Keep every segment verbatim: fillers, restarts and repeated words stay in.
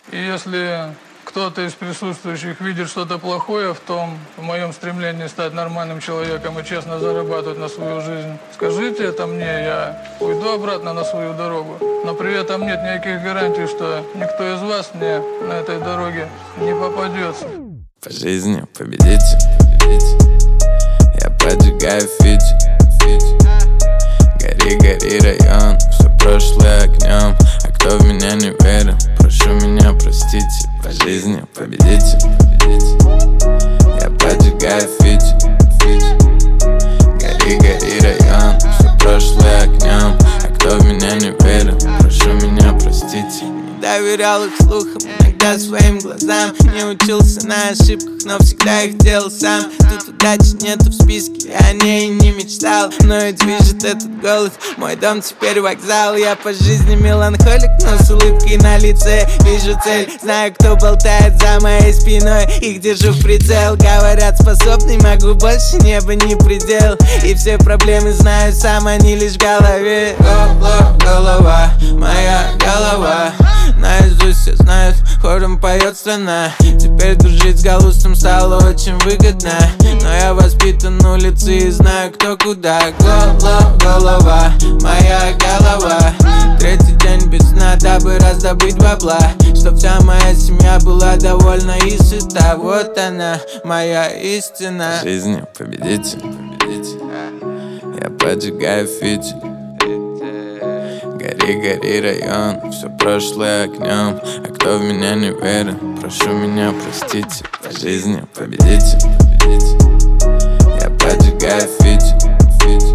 И если кто-то из присутствующих видит что-то плохое в том, в моем стремлении стать нормальным человеком и честно зарабатывать на свою жизнь, скажите это мне, я уйду обратно на свою дорогу. Но при этом нет никаких гарантий, что никто из вас мне на этой дороге не попадется. По жизни победите, победите. Я поджигаю фити, фити. Гори, гори, район, все прошлое огнем. А кто в меня не верил, прошу меня простите. По жизни победите, победите. Я поджигаю фити, фити. Гори, гори, район, все прошлое огнем. А кто в меня не верил, прошу меня простите. Не доверял их слухам, иногда своим глазам. Не учился на ошибках, но всегда их делал сам. Тут удачи нету в списке, я о ней не мечтал. Но и движет этот голос, мой дом теперь вокзал. Я по жизни меланхолик, но с улыбкой на лице. Вижу цель, знаю, кто болтает за моей спиной. Их держу в прицел, говорят способный, могу больше, небо не предел. И все проблемы знаю сам, они лишь в голове. Голова, голова, моя голова. Наизусть все знают, хором поет страна. Теперь дружить с Галустом стало очень выгодно. Но я воспитан на улице и знаю, кто куда. Голова, голова, моя голова. Третий день без сна, дабы раздобыть бабла, чтоб вся моя семья была довольна и сыта. Вот она, моя истина. В жизни победите, победите. Я поджигаю фити. Гори, гори, район, все прошлое огнем. А кто в меня не верил, прошу меня простите. По жизни победите, победите. Я поджигаю фити, фити.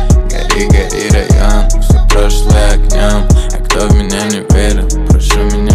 Гори, гори, район, все прошлое огнем. А кто в меня не верил, прошу меня